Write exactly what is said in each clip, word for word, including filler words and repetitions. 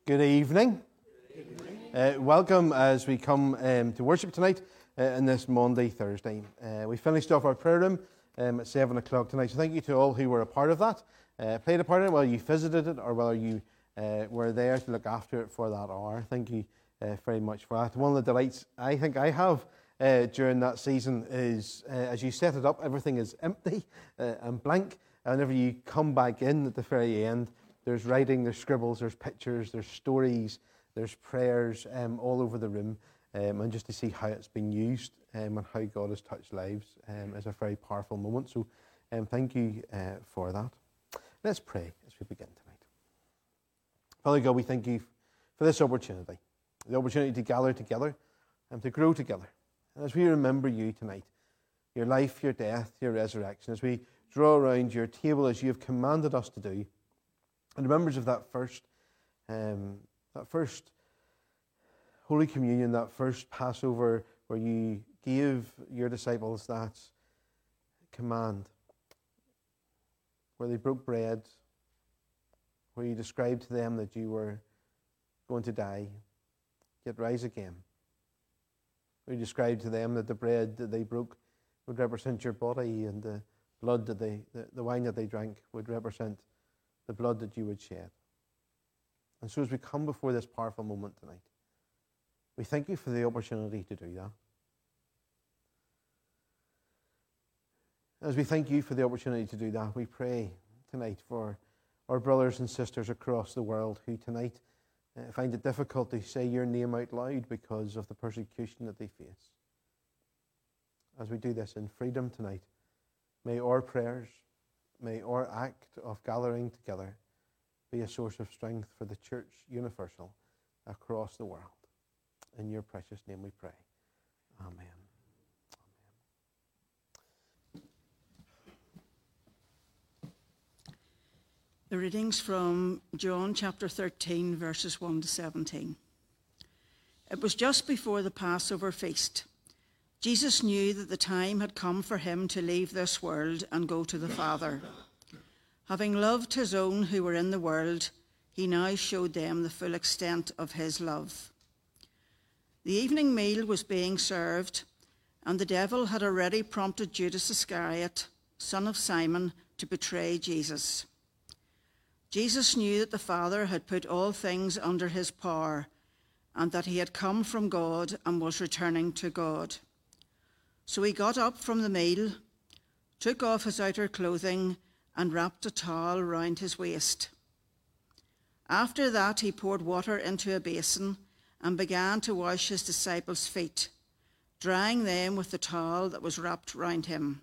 Good evening. Good evening. Uh, welcome as we come um, to worship tonight uh, on this Monday, Thursday. Uh, we finished off our prayer room um, at seven o'clock tonight, so thank you to all who were a part of that, uh, played a part in it, whether you visited it or whether you uh, were there to look after it for that hour. Thank you uh, very much for that. One of the delights I think I have uh, during that season is uh, as you set it up, everything is empty uh, and blank, and whenever you come back in at the very end, there's writing, there's scribbles, there's pictures, there's stories, there's prayers um, all over the room. Um, and just to see how it's been used um, and how God has touched lives um, is a very powerful moment. So um, thank you uh, for that. Let's pray as we begin tonight. Father God, we thank you for this opportunity, the opportunity to gather together and to grow together. And as we remember you tonight, your life, your death, your resurrection, as we draw around your table as you have commanded us to do, and remembers of that first, um, that first Holy Communion, that first Passover, where you gave your disciples that command, where they broke bread, where you described to them that you were going to die, yet rise again. Where you described to them that the bread that they broke would represent your body, and the blood that they, the, the wine that they drank would represent the blood that you would shed. And so as we come before this powerful moment tonight, we thank you for the opportunity to do that. As we thank you for the opportunity to do that, we pray tonight for our brothers and sisters across the world who tonight uh, find it difficult to say your name out loud because of the persecution that they face. As we do this in freedom tonight, may our prayers, may our act of gathering together be a source of strength for the Church Universal across the world. In your precious name we pray. Amen. Amen. The readings from John chapter thirteen, verses one to seventeen. It was just before the Passover feast. Jesus knew that the time had come for him to leave this world and go to the Father. Having loved his own who were in the world, he now showed them the full extent of his love. The evening meal was being served, and the devil had already prompted Judas Iscariot, son of Simon, to betray Jesus. Jesus knew that the Father had put all things under his power, and that he had come from God and was returning to God. So he got up from the meal, took off his outer clothing, and wrapped a towel round his waist. After that he poured water into a basin and began to wash his disciples' feet, drying them with the towel that was wrapped round him.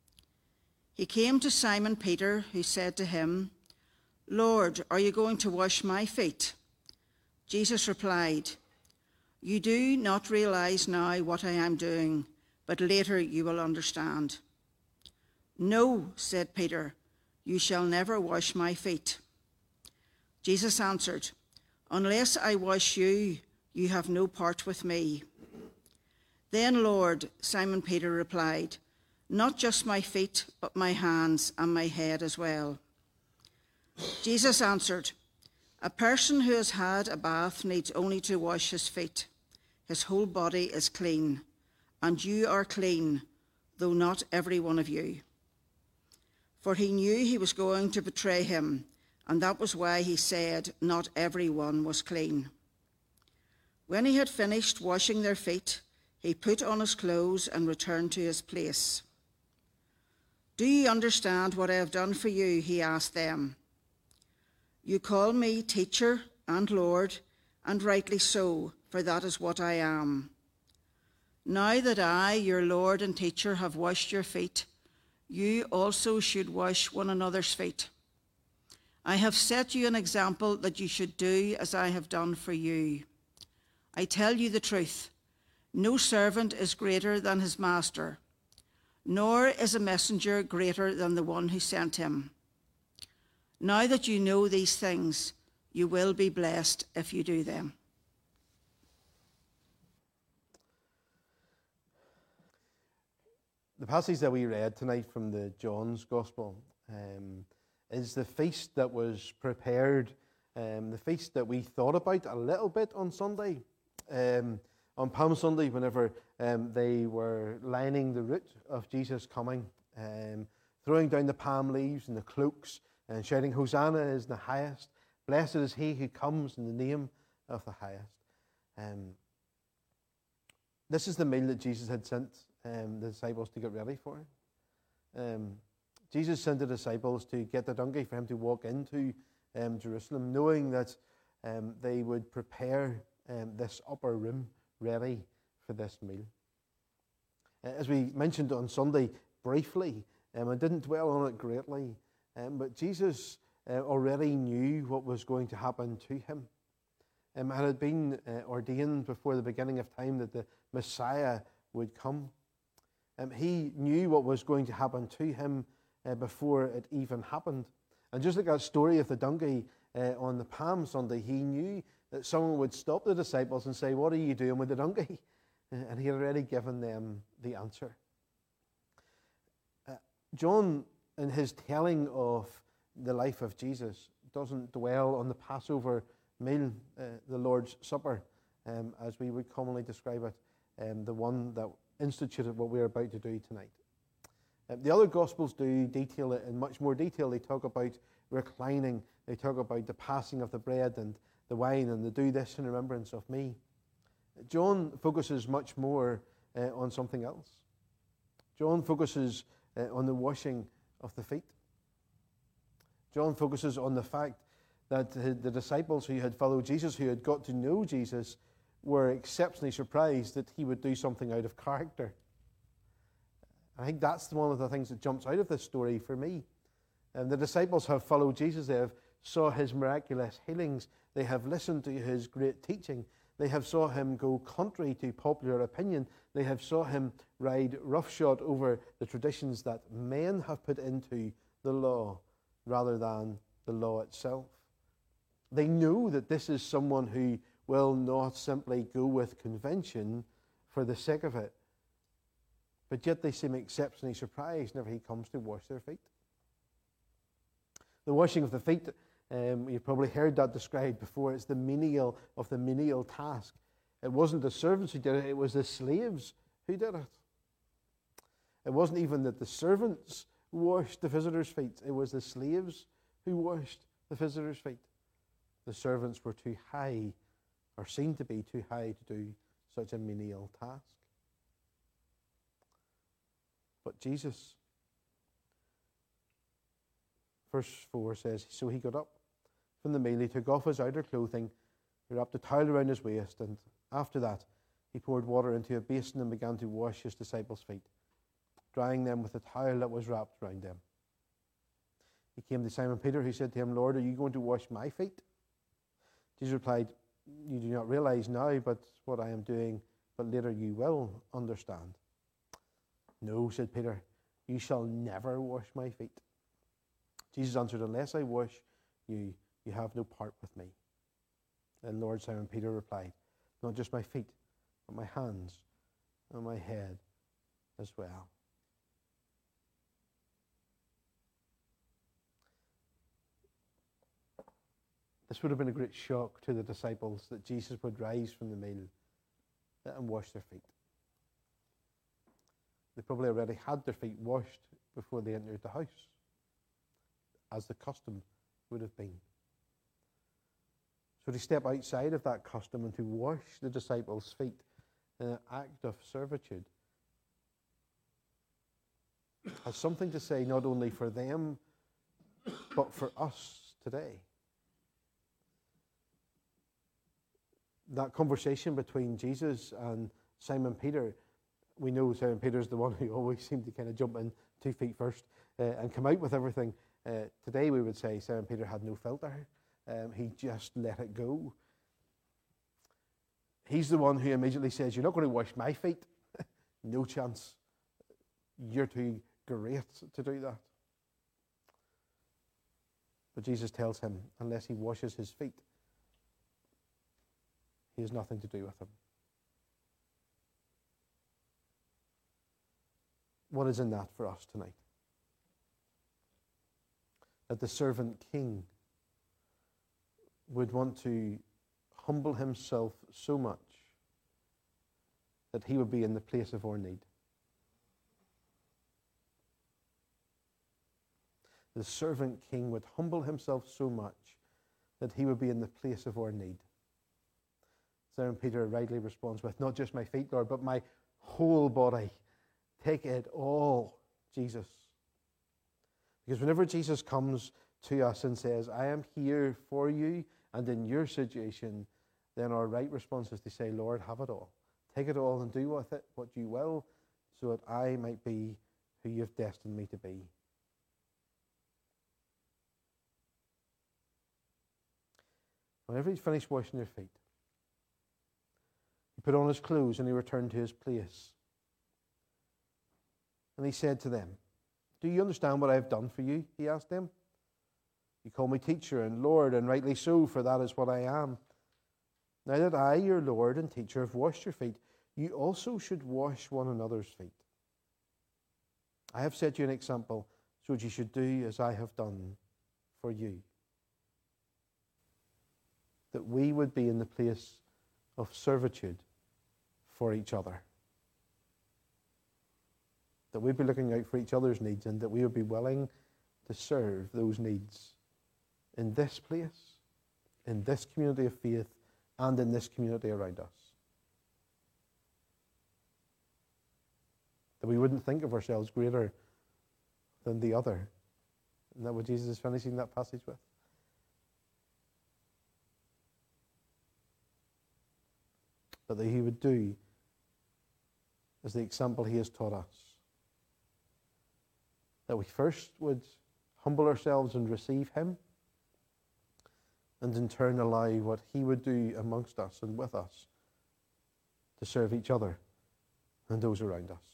He came to Simon Peter, who said to him, "Lord, are you going to wash my feet?" Jesus replied, "You do not realize now what I am doing, but later you will understand." "No," said Peter, "you shall never wash my feet." Jesus answered, "Unless I wash you, you have no part with me." "Then, Lord," Simon Peter replied, "not just my feet, but my hands and my head as well." Jesus answered, "A person who has had a bath needs only to wash his feet. His whole body is clean, and you are clean, though not every one of you." For he knew he was going to betray him, and that was why he said not everyone was clean. When he had finished washing their feet, he put on his clothes and returned to his place. "Do you understand what I have done for you?" he asked them. "You call me teacher and Lord, and rightly so, for that is what I am. Now that I, your Lord and teacher, have washed your feet, you also should wash one another's feet. I have set you an example that you should do as I have done for you. I tell you the truth, no servant is greater than his master, nor is a messenger greater than the one who sent him. Now that you know these things, you will be blessed if you do them." The passage that we read tonight from the John's Gospel um, is the feast that was prepared Um, the feast that we thought about a little bit on Sunday, um, on Palm Sunday, whenever um, they were lining the route of Jesus coming, um, throwing down the palm leaves and the cloaks and shouting, "Hosanna is the highest. Blessed is he who comes in the name of the highest." Um, this is the meal that Jesus had sent um, the disciples to get ready for. Um, Jesus sent the disciples to get the donkey for him to walk into um, Jerusalem, knowing that um, they would prepare um, this upper room ready for this meal. Uh, as we mentioned on Sunday briefly, um, I didn't dwell on it greatly, um, but Jesus uh, already knew what was going to happen to him. Um, it had been uh, ordained before the beginning of time that the Messiah would come. Um, he knew what was going to happen to him uh, before it even happened. And just like that story of the donkey uh, on the Palm Sunday, he knew that someone would stop the disciples and say, "What are you doing with the donkey?" And he had already given them the answer. Uh, John, in his telling of the life of Jesus, doesn't dwell on the Passover meal, uh, the Lord's Supper, um, as we would commonly describe it, um, the one that instituted what we're about to do tonight. Uh, the other Gospels do detail it in much more detail. They talk about reclining, they talk about the passing of the bread and the wine, and they do this in remembrance of me. John focuses much more uh, on something else. John focuses uh, on the washing of the feet. John focuses on the fact that the disciples who had followed Jesus, who had got to know Jesus, were exceptionally surprised that he would do something out of character. I think that's one of the things that jumps out of this story for me. And the disciples have followed Jesus. They have saw his miraculous healings. They have listened to his great teaching. They have saw him go contrary to popular opinion. They have saw him ride roughshod over the traditions that men have put into the law rather than the law itself. They know that this is someone who will not simply go with convention for the sake of it, but yet they seem exceptionally surprised whenever he comes to wash their feet. The washing of the feet, um, you've probably heard that described before. It's the menial of the menial task. It wasn't the servants who did it, it was the slaves who did it. It wasn't even that the servants washed the visitors' feet, it was the slaves who washed the visitors' feet. The servants were too high, or seemed to be too high, to do such a menial task. But Jesus, verse four says, "So he got up from the meal, he took off his outer clothing, he wrapped a towel around his waist, and after that he poured water into a basin and began to wash his disciples' feet, drying them with a towel that was wrapped around them. He came to Simon Peter, who said to him, 'Lord, are you going to wash my feet?' Jesus replied, 'You do not realize now but what I am doing, but later you will understand.' 'No,' said Peter, 'you shall never wash my feet.' Jesus answered, 'Unless I wash you, you have no part with me.' Then Lord Simon Peter replied, 'Not just my feet, but my hands and my head as well.'" This would have been a great shock to the disciples that Jesus would rise from the meal and wash their feet. They probably already had their feet washed before they entered the house, as the custom would have been. So to step outside of that custom and to wash the disciples' feet in an act of servitude has something to say not only for them, but for us today. That conversation between Jesus and Simon Peter, we know Simon Peter's the one who always seemed to kind of jump in two feet first uh, and come out with everything. Uh, today we would say Simon Peter had no filter. Um, he just let it go. He's the one who immediately says, "You're not going to wash my feet." No chance. You're too great to do that. But Jesus tells him, unless he washes his feet, he has nothing to do with him. What is in that for us tonight? That the servant king would want to humble himself so much that he would be in the place of our need. The servant king would humble himself so much that he would be in the place of our need. Simon Peter rightly responds with, not just my feet, Lord, but my whole body. Take it all, Jesus. Because whenever Jesus comes to us and says, I am here for you and in your situation, then our right response is to say, Lord, have it all. Take it all and do with it what you will, so that I might be who you've destined me to be. Whenever he's finished washing their feet, he put on his clothes and he returned to his place. And he said to them, do you understand what I have done for you? He asked them. You call me teacher and Lord, and rightly so, for that is what I am. Now that I, your Lord and teacher, have washed your feet, you also should wash one another's feet. I have set you an example, so that you should do as I have done for you. That we would be in the place of servitude for each other. That we'd be looking out for each other's needs, and that we would be willing to serve those needs in this place, in this community of faith, and in this community around us. That we wouldn't think of ourselves greater than the other. Isn't that what Jesus is finishing that passage with? But that he would do as the example he has taught us. That we first would humble ourselves and receive him, and in turn allow what he would do amongst us and with us to serve each other and those around us.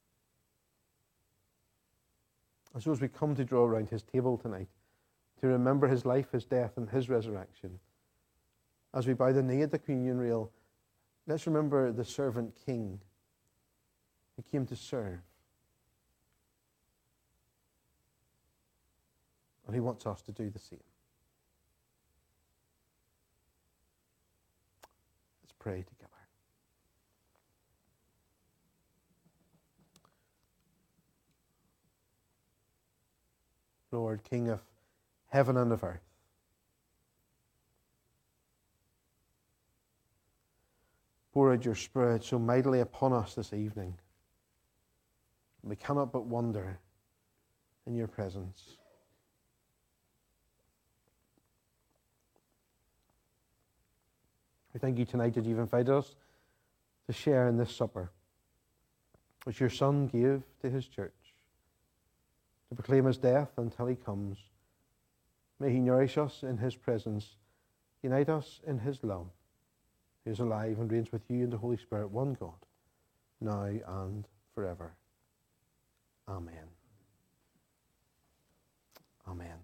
And so as we come to draw around his table tonight, to remember his life, his death, and his resurrection, as we bow the knee at the communion rail, let's remember the servant king who came to serve. And he wants us to do the same. Let's pray together. Lord, King of heaven and of earth, pour out your Spirit so mightily upon us this evening. We cannot but wonder in your presence. We thank you tonight that you've invited us to share in this supper, which your Son gave to his church, to proclaim his death until he comes. May he nourish us in his presence, unite us in his love. He is alive and reigns with you in the Holy Spirit, one God, now and forever. Amen. Amen.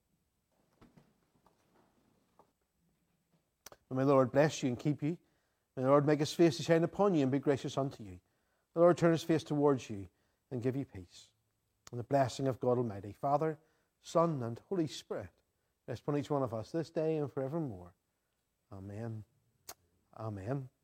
May the Lord bless you and keep you. May the Lord make his face to shine upon you and be gracious unto you. The Lord turn his face towards you and give you peace. And the blessing of God Almighty, Father, Son, and Holy Spirit, rest upon each one of us this day and forevermore. Amen. Amen.